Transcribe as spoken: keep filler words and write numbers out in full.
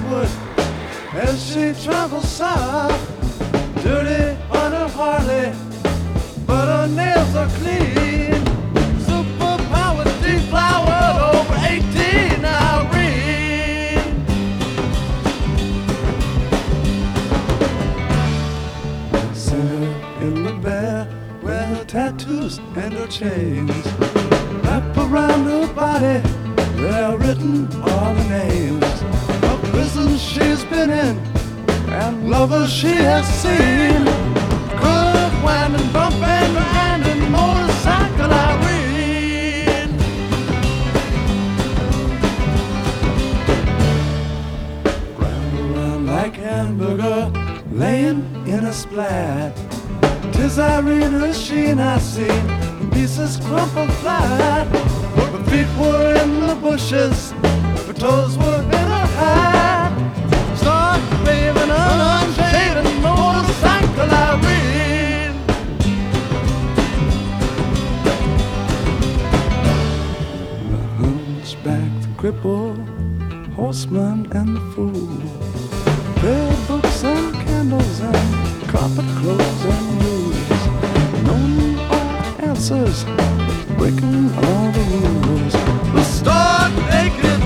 westward as she travels south. Dirty on her Harley, but her nails are clean. Superpower deflowered over eighteen, Irene. Seen her in the bear, wear her tattoos and her chains. Wrap around her body, there written all the names of prisons she's been in and lovers she has seen. Good winding, bumping, grinding, motorcycle Irene. Round around like hamburger, laying in a splat. 'Tis Irene, her sheen I seen, pieces crumpled flat. Her feet were in the bushes, her toes were in her hat. Start waving an unshaven motorcycle Irene. The hunchback, the cripple, horseman and the fool. Prayer books and candles and carpet clothes and rules. No answers, breaking all the rules. The start naked